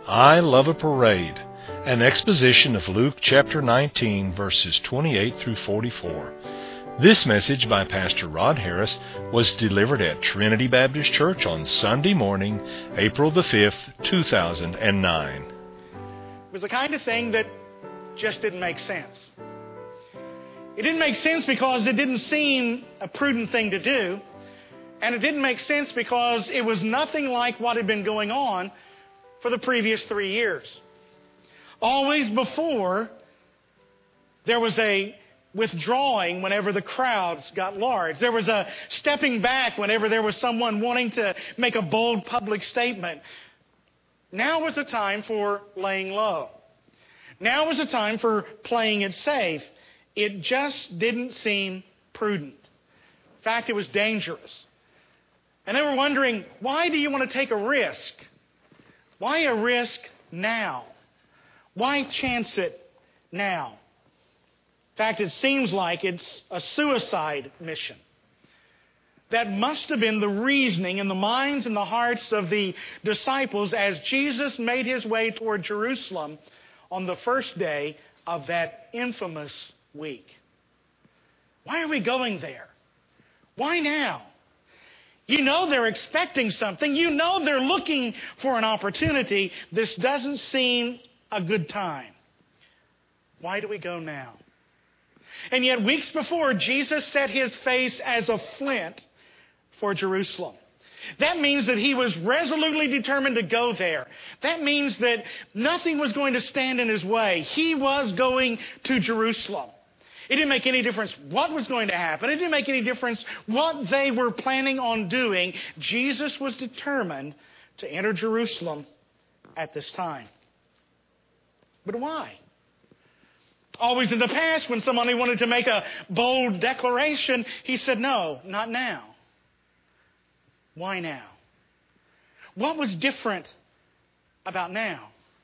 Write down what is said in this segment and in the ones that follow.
I Love a Parade, an exposition of Luke chapter 19, verses 28 through 44. This message by Pastor Rod Harris was delivered at Trinity Baptist Church on Sunday morning, April the 5th, 2009. It was the kind of thing that just didn't make sense. It didn't make sense because it didn't seem a prudent thing to do, and it didn't make sense because it was nothing like what had been going on for the previous 3 years. Always before, there was a withdrawing whenever the crowds got large. There was a stepping back whenever there was someone wanting to make a bold public statement. Now was the time for laying low. Now was the time for playing it safe. It just didn't seem prudent. In fact, it was dangerous. And they were wondering, why do you want to take a risk? Why a risk now? Why chance it now? In fact, it seems like it's a suicide mission. That must have been the reasoning in the minds and the hearts of the disciples as Jesus made his way toward Jerusalem on the first day of that infamous week. Why are we going there? Why now? You know they're expecting something. You know they're looking for an opportunity. This doesn't seem a good time. Why do we go now? And yet weeks before, Jesus set his face as a flint for Jerusalem. That means that he was resolutely determined to go there. That means that nothing was going to stand in his way. He was going to Jerusalem. It didn't make any difference what was going to happen. It didn't make any difference what they were planning on doing. Jesus was determined to enter Jerusalem at this time. But why? Always in the past, when somebody wanted to make a bold declaration, he said, no, not now. Why now? What was different about now?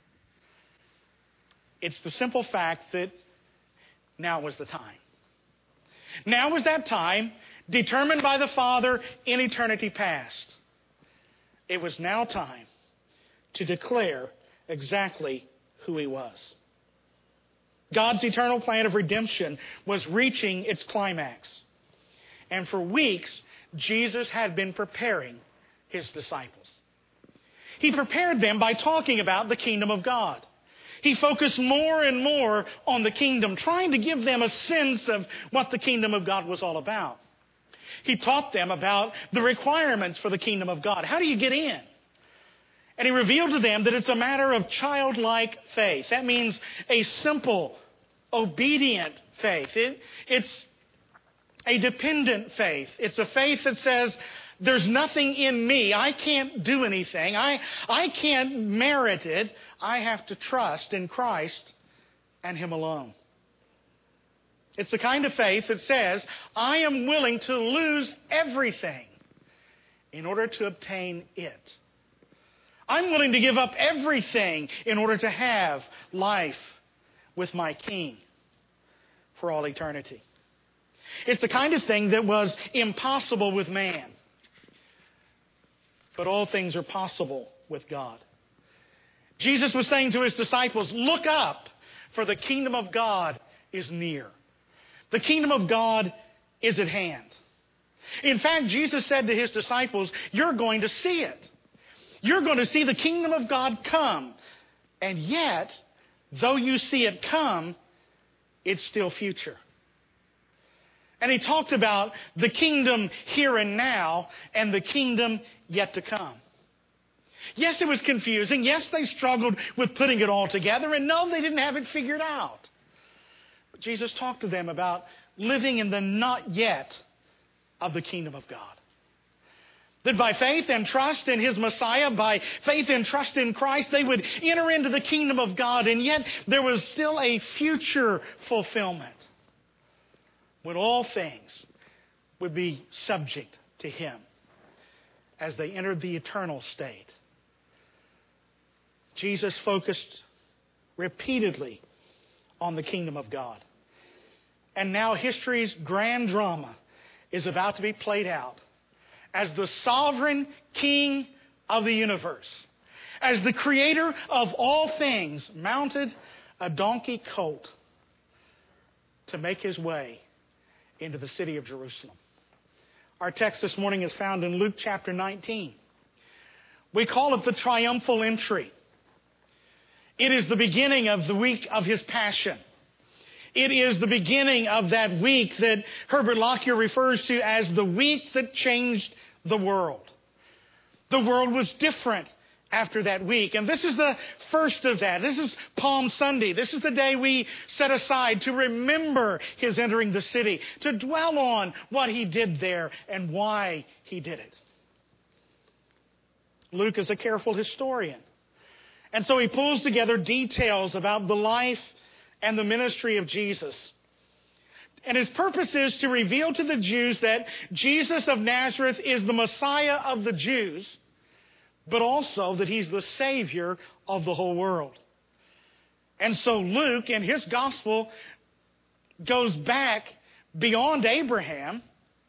It's the simple fact that now was the time. Now was that time determined by the Father in eternity past. It was now time to declare exactly who he was. God's eternal plan of redemption was reaching its climax. And for weeks, Jesus had been preparing his disciples. He prepared them by talking about the kingdom of God. He focused more and more on the kingdom, trying to give them a sense of what the kingdom of God was all about. He taught them about the requirements for the kingdom of God. How do you get in? And he revealed to them that it's a matter of childlike faith. That means a simple, obedient faith. It's a dependent faith. It's a faith that says, there's nothing in me. I can't do anything. I can't merit it. I have to trust in Christ and him alone. It's the kind of faith that says, I am willing to lose everything in order to obtain it. I'm willing to give up everything in order to have life with my King for all eternity. It's the kind of thing that was impossible with man. But all things are possible with God. Jesus was saying to his disciples, look up, for the kingdom of God is near. The kingdom of God is at hand. In fact, Jesus said to his disciples, you're going to see it. You're going to see the kingdom of God come. And yet, though you see it come, it's still future. And he talked about the kingdom here and now and the kingdom yet to come. Yes, it was confusing. Yes, they struggled with putting it all together. And no, they didn't have it figured out. But Jesus talked to them about living in the not yet of the kingdom of God. That by faith and trust in his Messiah, by faith and trust in Christ, they would enter into the kingdom of God. And yet there was still a future fulfillment when all things would be subject to him as they entered the eternal state. Jesus focused repeatedly on the kingdom of God. And now history's grand drama is about to be played out as the sovereign King of the universe, as the creator of all things, mounted a donkey colt to make his way into the city of Jerusalem. Our text this morning is found in Luke chapter 19. We call it the triumphal entry. It is the beginning of the week of His Passion. It is the beginning of that week that Herbert Lockyer refers to as the week that changed the world. The world was different after that week. And this is the first of that. This is Palm Sunday. This is the day we set aside to remember His entering the city, to dwell on what He did there and why He did it. Luke is a careful historian. And so he pulls together details about the life and the ministry of Jesus. And his purpose is to reveal to the Jews that Jesus of Nazareth is the Messiah of the Jews, but also that He's the Savior of the whole world. And so Luke, in his gospel, goes back beyond Abraham,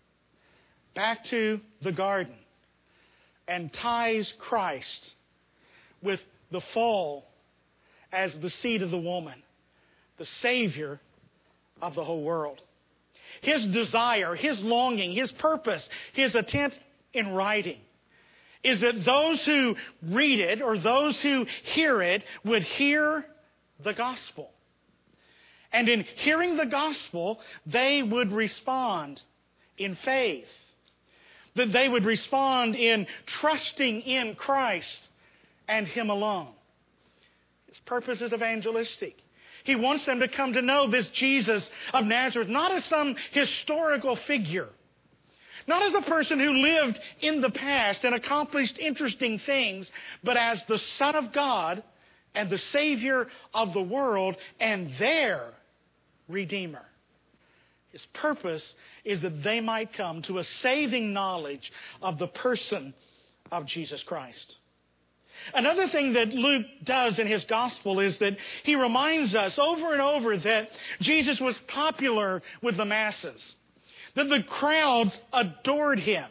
back to the garden, and ties Christ with the fall as the seed of the woman, the Savior of the whole world. His desire, His longing, His purpose, His intent in writing is that those who read it or those who hear it would hear the gospel. And in hearing the gospel, they would respond in faith. That they would respond in trusting in Christ and Him alone. His purpose is evangelistic. He wants them to come to know this Jesus of Nazareth, not as some historical figure, not as a person who lived in the past and accomplished interesting things, but as the Son of God and the Savior of the world and their Redeemer. His purpose is that they might come to a saving knowledge of the person of Jesus Christ. Another thing that Luke does in his gospel is that he reminds us over and over that Jesus was popular with the masses, that the crowds adored Him,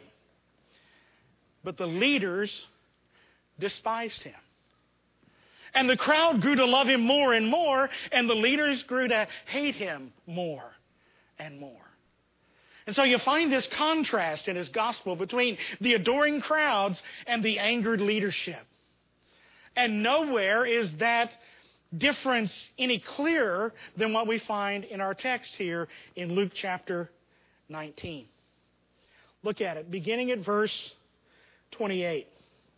but the leaders despised Him. And the crowd grew to love Him more and more, and the leaders grew to hate Him more and more. And so you find this contrast in his gospel between the adoring crowds and the angered leadership. And nowhere is that difference any clearer than what we find in our text here in Luke chapter 19. Look at it, beginning at verse 28.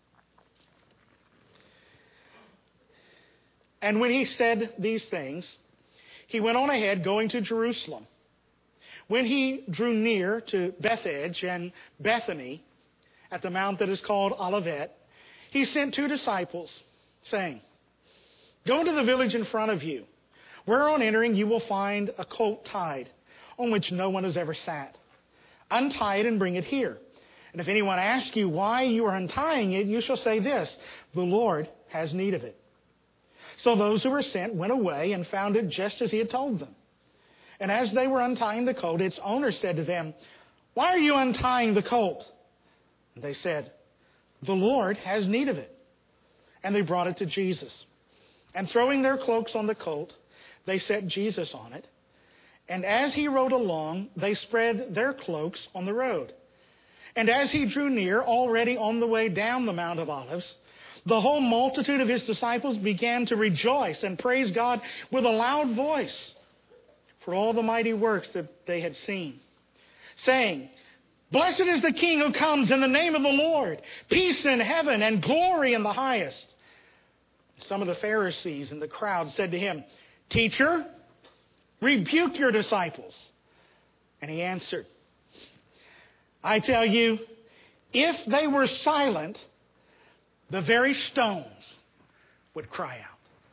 And when He said these things, He went on ahead, going to Jerusalem. When He drew near to Bethphage and Bethany, at the mount that is called Olivet, He sent 2 disciples, saying, "Go into the village in front of you, where on entering you will find a colt tied, on which no one has ever sat. Untie it and bring it here. And if anyone asks you why you are untying it, you shall say this, 'The Lord has need of it.'" So those who were sent went away and found it just as He had told them. And as they were untying the colt, its owner said to them, "Why are you untying the colt?" And they said, "The Lord has need of it." And they brought it to Jesus. And throwing their cloaks on the colt, they set Jesus on it. And as He rode along, they spread their cloaks on the road. And as He drew near, already on the way down the Mount of Olives, the whole multitude of His disciples began to rejoice and praise God with a loud voice for all the mighty works that they had seen, saying, "Blessed is the King who comes in the name of the Lord, peace in heaven and glory in the highest." Some of the Pharisees in the crowd said to Him, "Teacher, rebuke your disciples." And He answered, "I tell you, if they were silent, the very stones would cry out."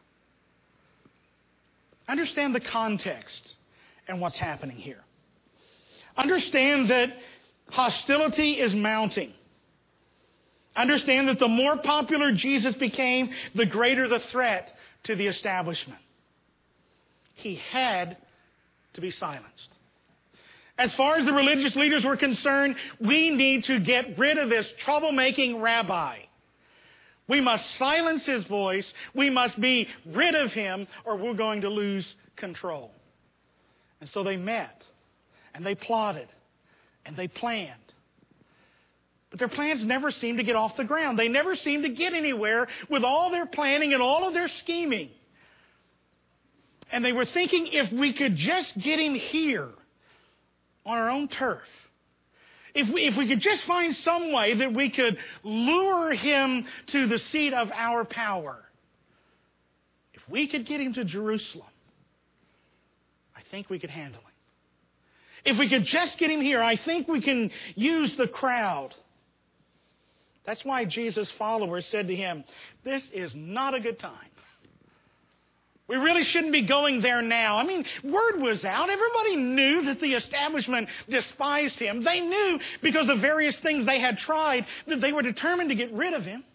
Understand the context and what's happening here. Understand that hostility is mounting. Understand that the more popular Jesus became, the greater the threat to the establishment. He had to be silenced. As far as the religious leaders were concerned, we need to get rid of this troublemaking rabbi. We must silence his voice. We must be rid of him, or we're going to lose control. And so they met, and they plotted, and they planned. But their plans never seemed to get off the ground. They never seemed to get anywhere with all their planning and all of their scheming. And they were thinking, if we could just get him here on our own turf, if we could just find some way that we could lure him to the seat of our power, if we could get him to Jerusalem, I think we could handle him. If we could just get him here, I think we can use the crowd. That's why Jesus' followers said to him, this is not a good time. We really shouldn't be going there now. I mean, word was out. Everybody knew that the establishment despised him. They knew, because of various things they had tried, that they were determined to get rid of him.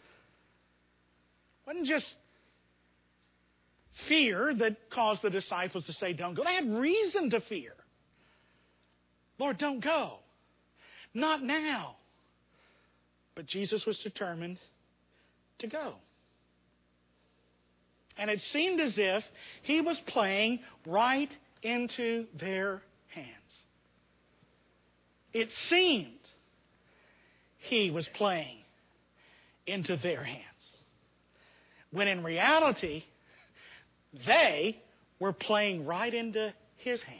It wasn't just fear that caused the disciples to say, don't go. They had reason to fear. Lord, don't go. Not now. But Jesus was determined to go. And it seemed as if he was playing right into their hands. It seemed he was playing into their hands. When in reality, they were playing right into his hands.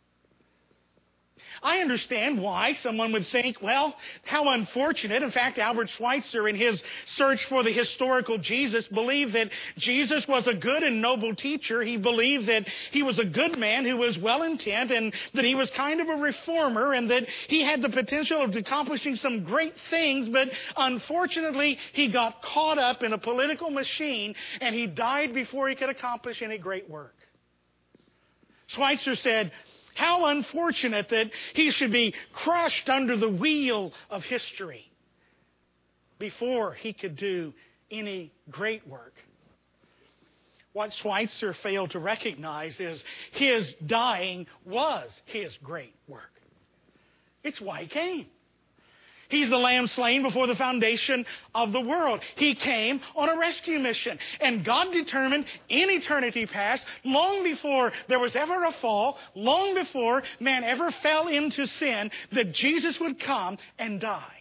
I understand why someone would think, well, how unfortunate. In fact, Albert Schweitzer, in his search for the historical Jesus, believed that Jesus was a good and noble teacher. He believed that he was a good man who was well intent, and that he was kind of a reformer, and that he had the potential of accomplishing some great things, but unfortunately, he got caught up in a political machine, and he died before he could accomplish any great work. Schweitzer said, how unfortunate that he should be crushed under the wheel of history before he could do any great work. What Schweitzer failed to recognize is his dying was his great work. It's why he came. He's the lamb slain before the foundation of the world. He came on a rescue mission. And God determined in eternity past, long before there was ever a fall, long before man ever fell into sin, that Jesus would come and die.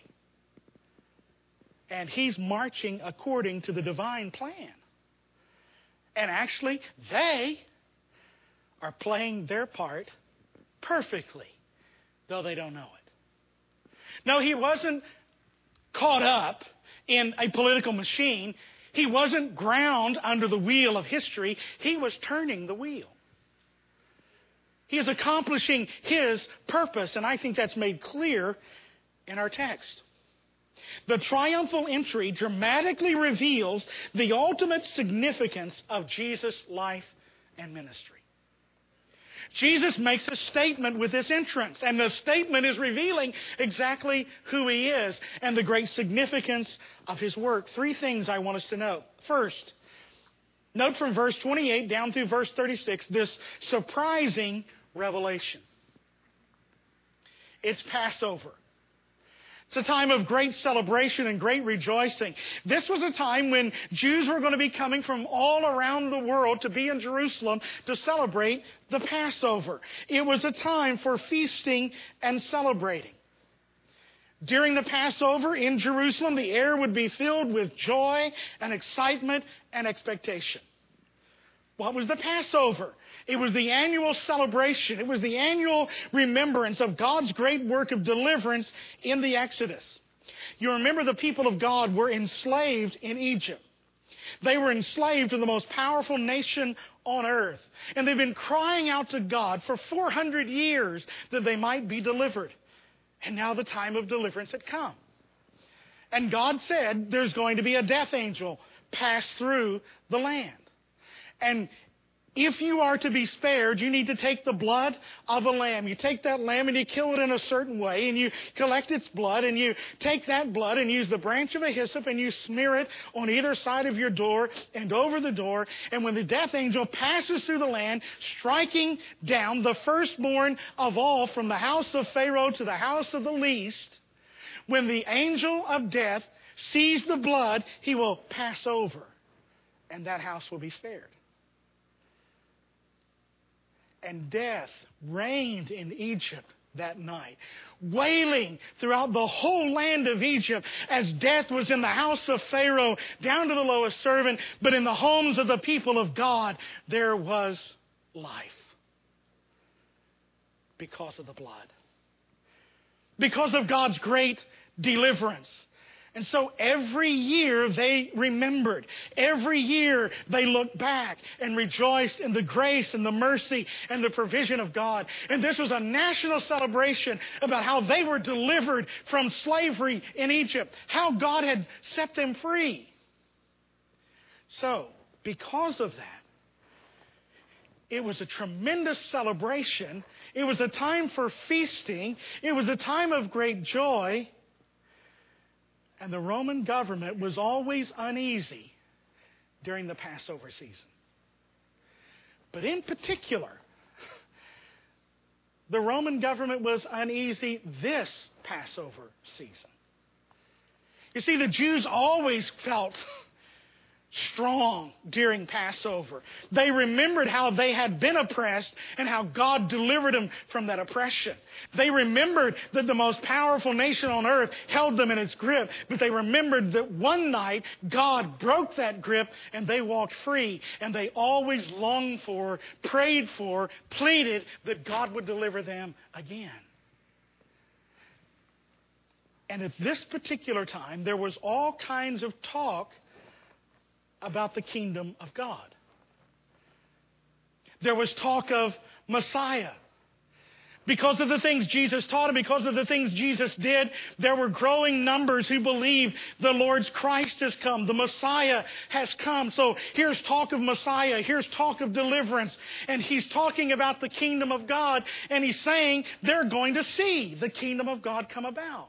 And he's marching according to the divine plan. And actually, they are playing their part perfectly, though they don't know it. No, he wasn't caught up in a political machine. He wasn't ground under the wheel of history. He was turning the wheel. He is accomplishing his purpose, and I think that's made clear in our text. The triumphal entry dramatically reveals the ultimate significance of Jesus' life and ministry. Jesus makes a statement with this entrance, and the statement is revealing exactly who he is and the great significance of his work. Three things I want us to know. First, note from verse 28 down through verse 36 this surprising revelation. It's Passover. It's a time of great celebration and great rejoicing. This was a time when Jews were going to be coming from all around the world to be in Jerusalem to celebrate the Passover. It was a time for feasting and celebrating. During the Passover in Jerusalem, the air would be filled with joy and excitement and expectation. What was the Passover? It was the annual celebration. It was the annual remembrance of God's great work of deliverance in the Exodus. You remember the people of God were enslaved in Egypt. They were enslaved to the most powerful nation on earth. And they've been crying out to God for 400 years that they might be delivered. And now the time of deliverance had come. And God said there's going to be a death angel pass through the land. And if you are to be spared, you need to take the blood of a lamb. You take that lamb and you kill it in a certain way, and you collect its blood, and you take that blood and use the branch of a hyssop and you smear it on either side of your door and over the door. And when the death angel passes through the land, striking down the firstborn of all from the house of Pharaoh to the house of the least, when the angel of death sees the blood, he will pass over, and that house will be spared. And death reigned in Egypt that night, wailing throughout the whole land of Egypt, as death was in the house of Pharaoh, down to the lowest servant, but in the homes of the people of God, there was life. Because of the blood. Because of God's great deliverance. And so every year they remembered. Every year they looked back and rejoiced in the grace and the mercy and the provision of God. And this was a national celebration about how they were delivered from slavery in Egypt. How God had set them free. So, because of that, it was a tremendous celebration. It was a time for feasting. It was a time of great joy. And the Roman government was always uneasy during the Passover season. But in particular, the Roman government was uneasy this Passover season. You see, the Jews always felt strong during Passover. They remembered how they had been oppressed and how God delivered them from that oppression. They remembered that the most powerful nation on earth held them in its grip, but they remembered that one night God broke that grip and they walked free, and they always longed for, prayed for, pleaded that God would deliver them again. And at this particular time, there was all kinds of talk about the kingdom of God. There was talk of Messiah. Because of the things Jesus taught and because of the things Jesus did, there were growing numbers who believed the Lord's Christ has come. The Messiah has come. So here's talk of Messiah. Here's talk of deliverance. And he's talking about the kingdom of God. And he's saying they're going to see the kingdom of God come about.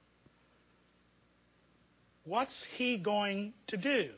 What's he going to do?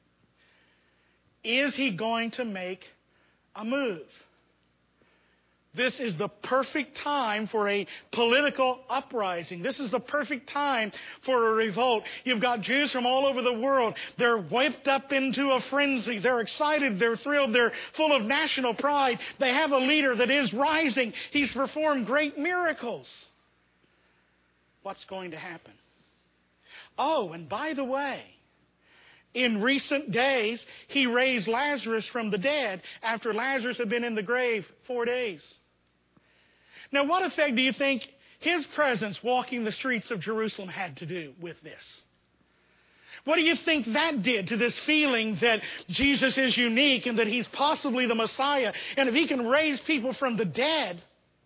Is he going to make a move? This is the perfect time for a political uprising. This is the perfect time for a revolt. You've got Jews from all over the world. They're whipped up into a frenzy. They're excited. They're thrilled. They're full of national pride. They have a leader that is rising. He's performed great miracles. What's going to happen? Oh, and by the way, in recent days, he raised Lazarus from the dead after Lazarus had been in the grave 4 days. Now, what effect do you think his presence walking the streets of Jerusalem had to do with this? What do you think that did to this feeling that Jesus is unique and that he's possibly the Messiah? And if he can raise people from the dead,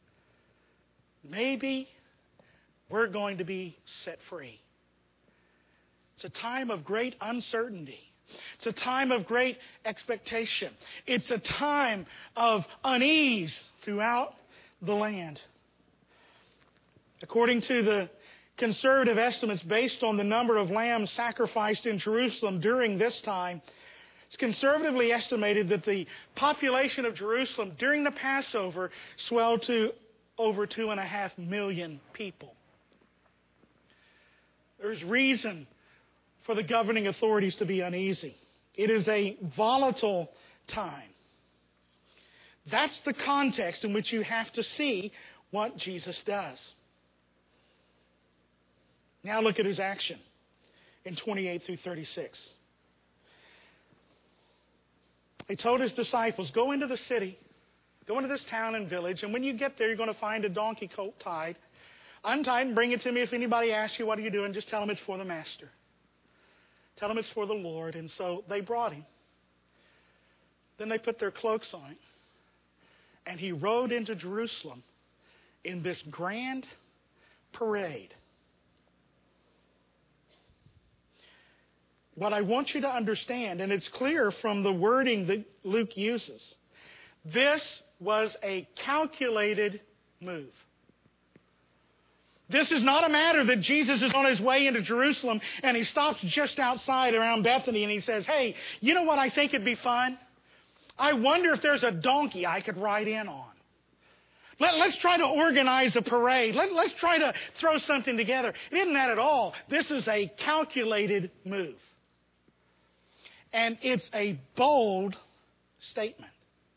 maybe we're going to be set free. It's a time of great uncertainty. It's a time of great expectation. It's a time of unease throughout the land. According to the conservative estimates based on the number of lambs sacrificed in Jerusalem during this time, it's conservatively estimated that the population of Jerusalem during the Passover swelled to over 2.5 million people. There's reason for the governing authorities to be uneasy. It is a volatile time. That's the context in which you have to see what Jesus does. Now look at his action in 28 through 36. He told his disciples, go into the city, go into this town and village, and when you get there, you're going to find a donkey colt tied. Untie it and bring it to me. If anybody asks you, what are you doing? Just tell them it's for the master. Tell them it's for the Lord. And so they brought him. Then they put their cloaks on him. And he rode into Jerusalem in this grand parade. What I want you to understand, and it's clear from the wording that Luke uses, this was a calculated move. This is not a matter that Jesus is on his way into Jerusalem and he stops just outside around Bethany and he says, hey, you know what I think would be fun? I wonder if there's a donkey I could ride in on. Let's try to organize a parade. Let's try to throw something together. It isn't that at all. This is a calculated move. And it's a bold statement.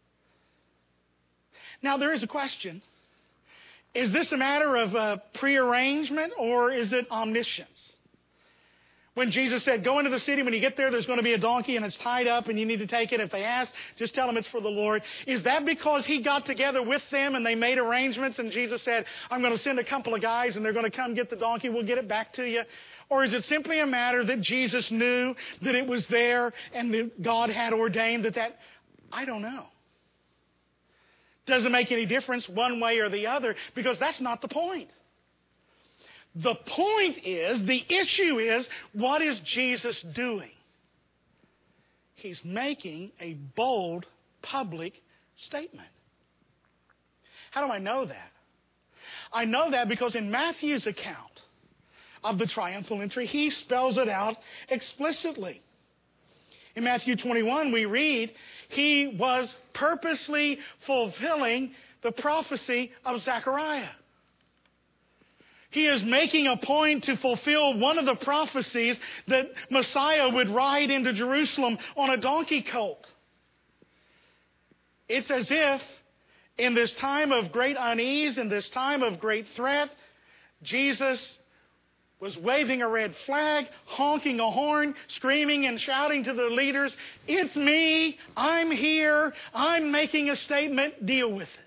Now, there is a question. Is this a matter of prearrangement or is it omniscience? When Jesus said, go into the city, when you get there, there's going to be a donkey and it's tied up and you need to take it. If they ask, just tell them it's for the Lord. Is that because He got together with them and they made arrangements and Jesus said, I'm going to send a couple of guys and they're going to come get the donkey, we'll get it back to you? Or is it simply a matter that Jesus knew that it was there and that God had ordained that? I don't know. Doesn't make any difference one way or the other because that's not the point. The point is, the issue is, what is Jesus doing? He's making a bold public statement. How do I know that? I know that because in Matthew's account of the triumphal entry, he spells it out explicitly. In Matthew 21, we read, he was purposely fulfilling the prophecy of Zechariah. He is making a point to fulfill one of the prophecies that Messiah would ride into Jerusalem on a donkey colt. It's as if in this time of great unease, in this time of great threat, Jesus was waving a red flag, honking a horn, screaming and shouting to the leaders, it's me, I'm here, I'm making a statement, deal with it.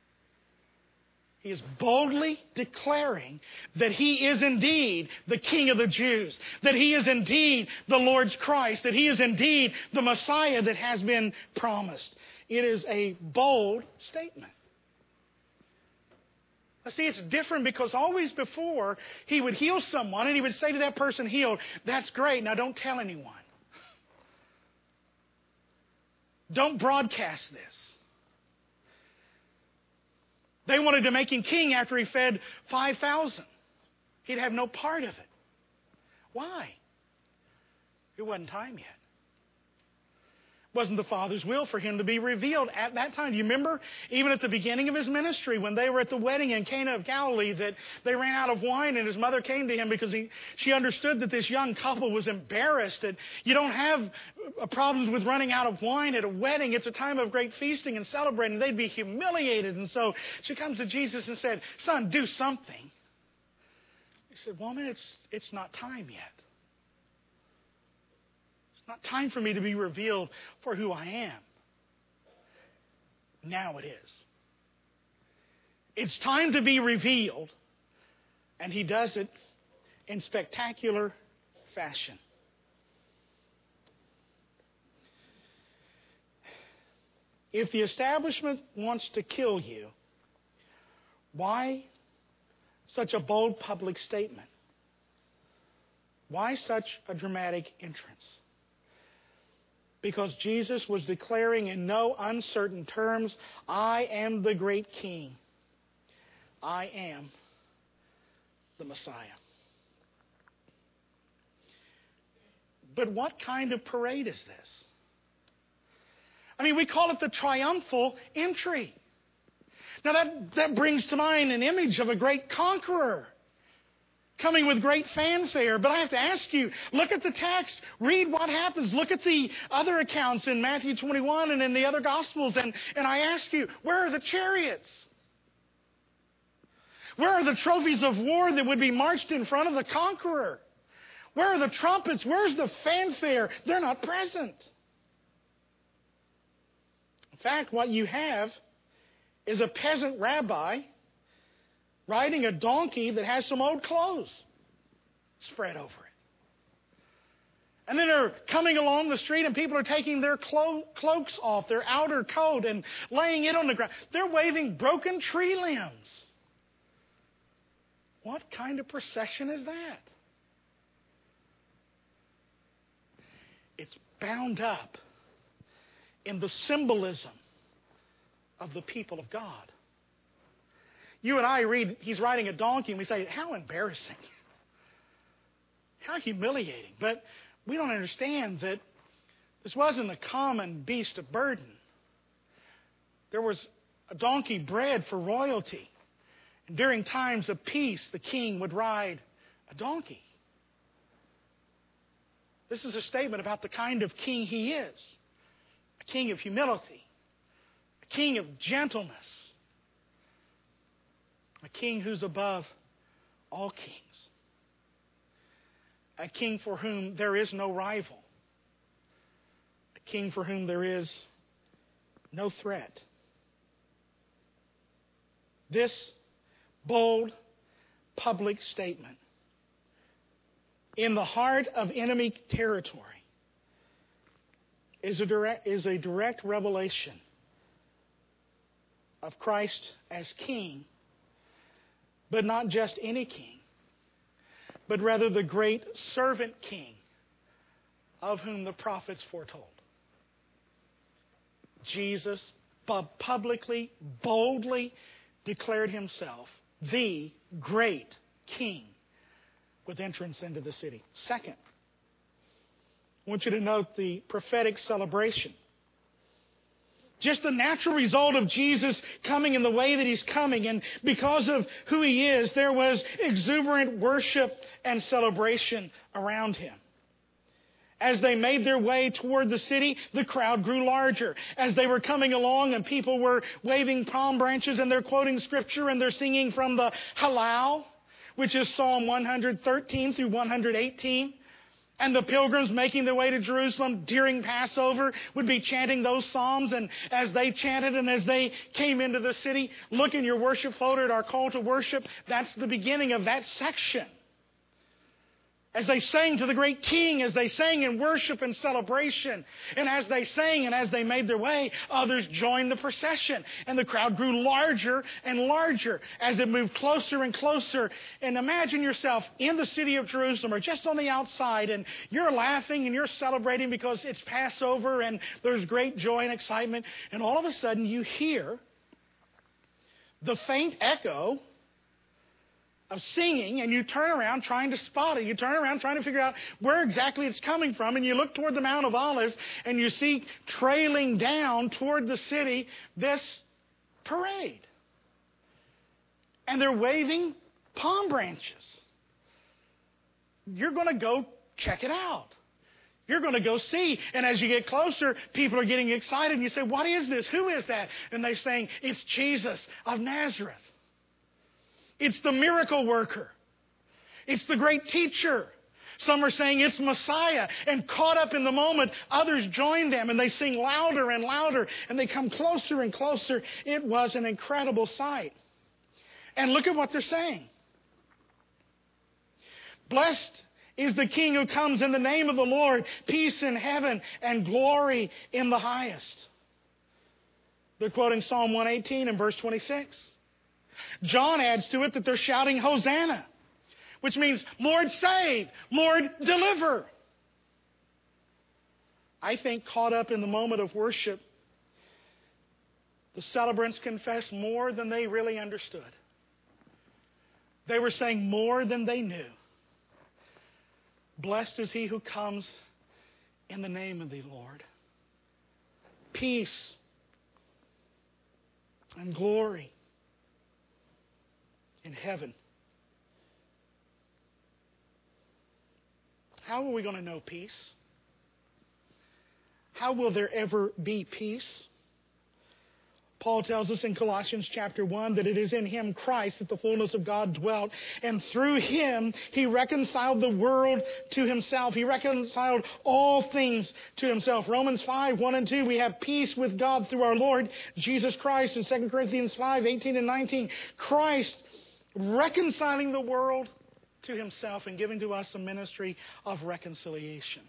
He is boldly declaring that He is indeed the King of the Jews, that He is indeed the Lord's Christ, that He is indeed the Messiah that has been promised. It is a bold statement. Now see, it's different because always before He would heal someone and He would say to that person healed, that's great, now don't tell anyone. Don't broadcast this. They wanted to make Him king after He fed 5,000. He'd have no part of it. Why? It wasn't time yet. It wasn't the Father's will for Him to be revealed at that time. Do you remember, even at the beginning of His ministry, when they were at the wedding in Cana of Galilee, that they ran out of wine and His mother came to Him because she understood that this young couple was embarrassed. That you don't have problems with running out of wine at a wedding. It's a time of great feasting and celebrating. They'd be humiliated. And so she comes to Jesus and said, son, do something. He said, woman, it's not time yet. Not time for me to be revealed for who I am. Now it is. It's time to be revealed, and He does it in spectacular fashion. If the establishment wants to kill you, why such a bold public statement? Why such a dramatic entrance? Because Jesus was declaring in no uncertain terms, I am the great King. I am the Messiah. But what kind of parade is this? I mean, we call it the triumphal entry. Now that brings to mind an image of a great conqueror coming with great fanfare. But I have to ask you, look at the text. Read what happens. Look at the other accounts in Matthew 21 and in the other Gospels. And I ask you, where are the chariots? Where are the trophies of war that would be marched in front of the conqueror? Where are the trumpets? Where's the fanfare? They're not present. In fact, what you have is a peasant rabbi riding a donkey that has some old clothes spread over it. And then they're coming along the street and people are taking their cloaks off, their outer coat, and laying it on the ground. They're waving broken tree limbs. What kind of procession is that? It's bound up in the symbolism of the people of God. You and I read, he's riding a donkey, and we say, how embarrassing. How humiliating. But we don't understand that this wasn't a common beast of burden. There was a donkey bred for royalty. And during times of peace, the king would ride a donkey. This is a statement about the kind of king he is. A king of humility. A king of gentleness. A king who's above all kings. A king for whom there is no rival. A king for whom there is no threat. This bold public statement in the heart of enemy territory is a direct revelation of Christ as King, but not just any king, but rather the great servant king of whom the prophets foretold. Jesus publicly, boldly declared himself the great king with entrance into the city. Second, I want you to note the prophetic celebration. Just the natural result of Jesus coming in the way that He's coming, and because of who He is, there was exuberant worship and celebration around Him. As they made their way toward the city, the crowd grew larger. As they were coming along and people were waving palm branches and they're quoting Scripture and they're singing from the Hallel, which is Psalm 113 through 118. And the pilgrims making their way to Jerusalem during Passover would be chanting those psalms. And as they chanted and as they came into the city, look in your worship folder at our call to worship. That's the beginning of that section. As they sang to the great King, as they sang in worship and celebration, and as they sang and as they made their way, others joined the procession. And the crowd grew larger and larger as it moved closer and closer. And imagine yourself in the city of Jerusalem or just on the outside, and you're laughing and you're celebrating because it's Passover and there's great joy and excitement. And all of a sudden you hear the faint echo of singing, and you turn around trying to spot it. You turn around trying to figure out where exactly it's coming from, and you look toward the Mount of Olives, and you see trailing down toward the city this parade. And they're waving palm branches. You're going to go check it out. You're going to go see. And as you get closer, people are getting excited, and you say, what is this? Who is that? And they're saying, it's Jesus of Nazareth. It's the miracle worker. It's the great teacher. Some are saying it's Messiah. And caught up in the moment, others join them and they sing louder and louder and they come closer and closer. It was an incredible sight. And look at what they're saying. Blessed is the King who comes in the name of the Lord, peace in heaven and glory in the highest. They're quoting Psalm 118 and verse 26. John adds to it that they're shouting Hosanna, which means Lord save, Lord deliver. I think caught up in the moment of worship, the celebrants confessed more than they really understood. They were saying more than they knew. Blessed is he who comes in the name of the Lord. Peace and glory in heaven. How are we going to know peace? How will there ever be peace? Paul tells us in Colossians chapter 1 that it is in Him, Christ, that the fullness of God dwelt. And through Him, He reconciled the world to Himself. He reconciled all things to Himself. Romans 5, 1 and 2, we have peace with God through our Lord Jesus Christ. In 2 Corinthians 5, 18 and 19, Christ reconciling the world to Himself and giving to us a ministry of reconciliation.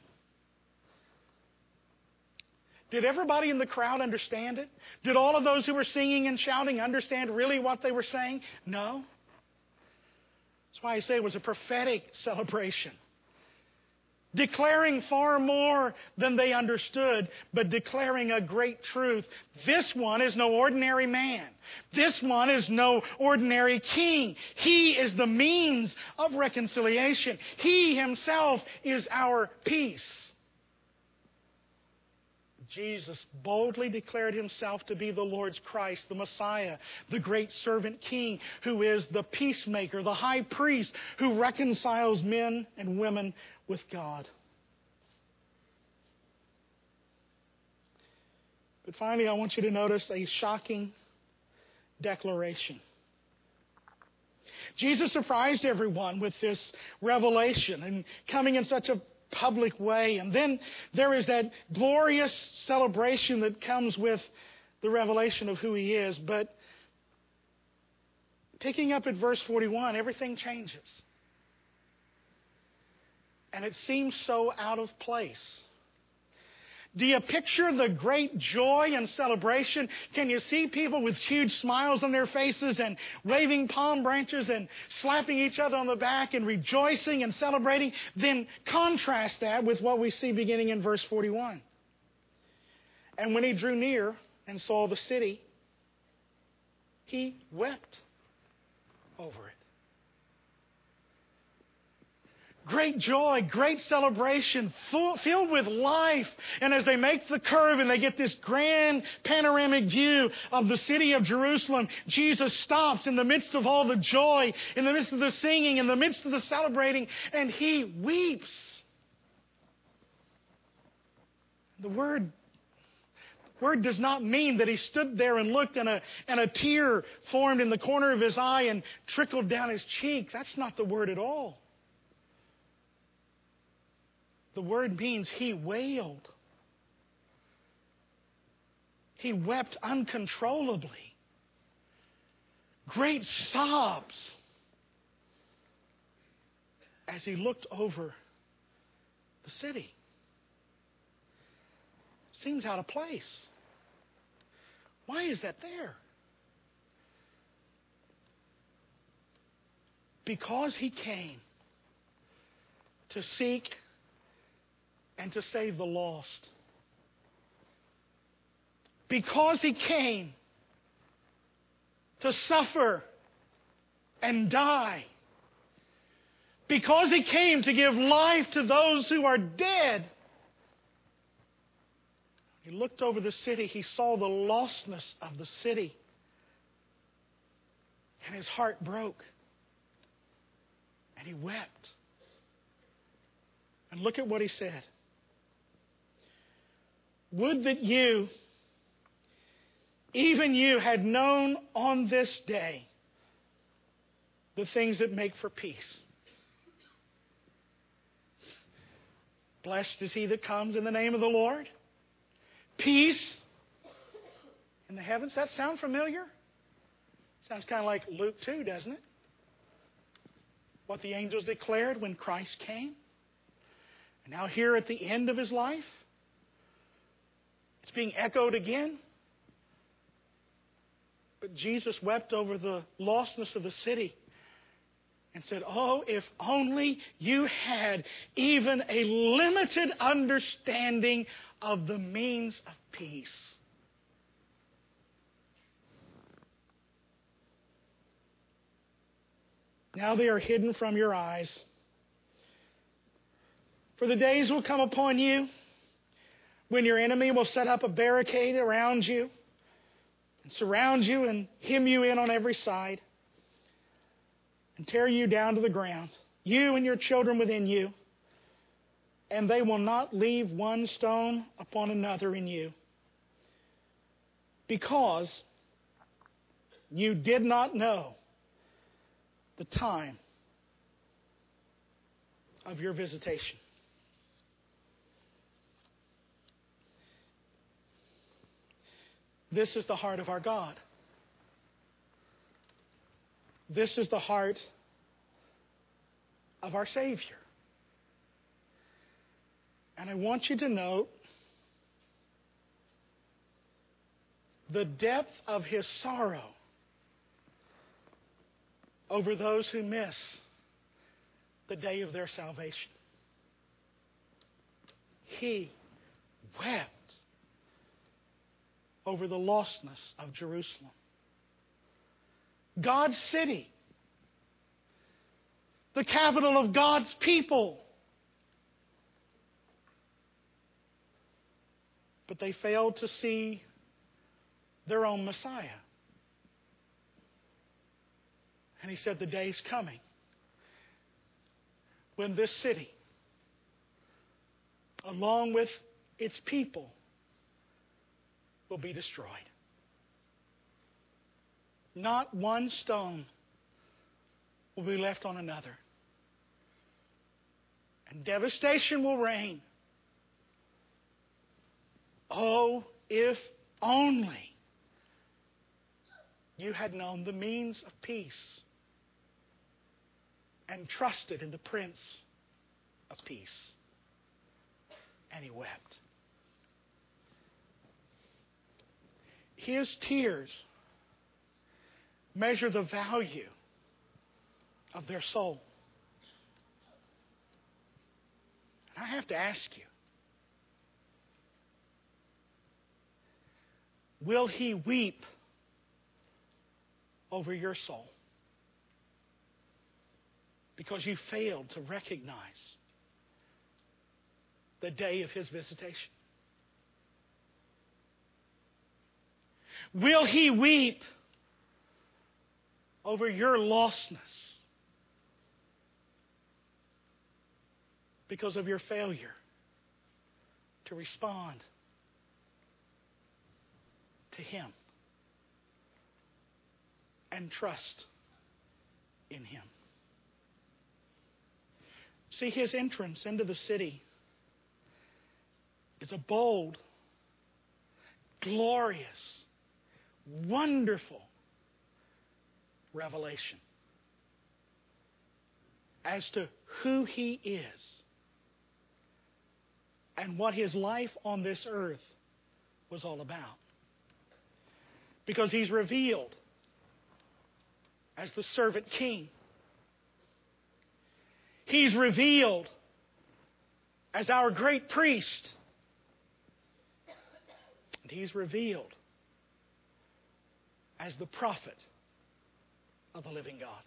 Did everybody in the crowd understand it? Did all of those who were singing and shouting understand really what they were saying? No. That's why I say it was a prophetic celebration. Declaring far more than they understood, but declaring a great truth. This one is no ordinary man. This one is no ordinary king. He is the means of reconciliation. He Himself is our peace. Jesus boldly declared himself to be the Lord's Christ, the Messiah, the great servant king, who is the peacemaker, the high priest, who reconciles men and women with God. But finally, I want you to notice a shocking declaration. Jesus surprised everyone with this revelation and coming in such a public way. And then there is that glorious celebration that comes with the revelation of who He is. But picking up at verse 41, everything changes. And it seems so out of place. Do you picture the great joy and celebration? Can you see people with huge smiles on their faces and waving palm branches and slapping each other on the back and rejoicing and celebrating? Then contrast that with what we see beginning in verse 41. And when He drew near and saw the city, He wept over it. Great joy, great celebration, filled with life. And as they make the curve and they get this grand panoramic view of the city of Jerusalem, Jesus stops in the midst of all the joy, in the midst of the singing, in the midst of the celebrating, and He weeps. The word does not mean that He stood there and looked and a tear formed in the corner of His eye and trickled down His cheek. That's not the word at all. The word means He wailed. He wept uncontrollably. Great sobs as He looked over the city. Seems out of place. Why is that there? Because He came to seek and to save the lost. Because He came to suffer and die. Because He came to give life to those who are dead. He looked over the city. He saw the lostness of the city. And His heart broke. And He wept. And look at what He said. Would that you, even you, had known on this day the things that make for peace. Blessed is he that comes in the name of the Lord. Peace in the heavens. That sound familiar? Sounds kind of like Luke 2, doesn't it? What the angels declared when Christ came. And now here at the end of His life, it's being echoed again. But Jesus wept over the lostness of the city and said, oh, if only you had even a limited understanding of the means of peace. Now they are hidden from your eyes. For the days will come upon you when your enemy will set up a barricade around you and surround you and hem you in on every side and tear you down to the ground, you and your children within you, and they will not leave one stone upon another in you, because you did not know the time of your visitation. This is the heart of our God. This is the heart of our Savior. And I want you to note the depth of His sorrow over those who miss the day of their salvation. He wept over the lostness of Jerusalem. God's city, the capital of God's people. But they failed to see their own Messiah. And he said, the day's coming when this city, along with its people, will be destroyed. Not one stone will be left on another. And devastation will reign. Oh, if only you had known the means of peace and trusted in the Prince of Peace. And he wept. His tears measure the value of their soul. And I have to ask you, will he weep over your soul? Because you failed to recognize the day of his visitation. Will he weep over your lostness because of your failure to respond to him and trust in him? See, his entrance into the city is a bold, glorious, wonderful revelation as to who he is and what his life on this earth was all about. Because he's revealed as the servant king. He's revealed as our great priest. And he's revealed as the prophet of the living God.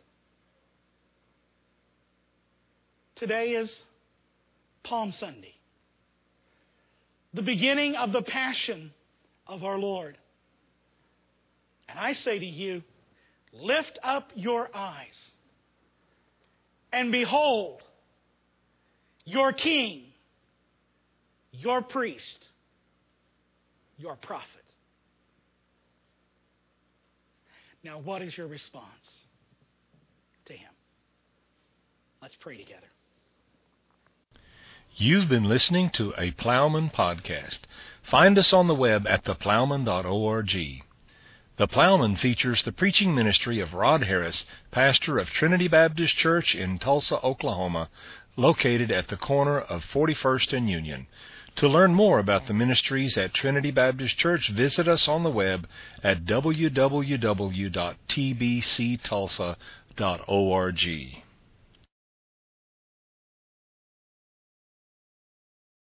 Today is Palm Sunday, the beginning of the Passion of our Lord. And I say to you, lift up your eyes and behold your King, your priest, your prophet. Now, what is your response to him? Let's pray together. You've been listening to a Plowman podcast. Find us on the web at theplowman.org. The Plowman features the preaching ministry of Rod Harris, pastor of Trinity Baptist Church in Tulsa, Oklahoma, located at the corner of 41st and Union. To learn more about the ministries at Trinity Baptist Church, visit us on the web at www.tbctulsa.org.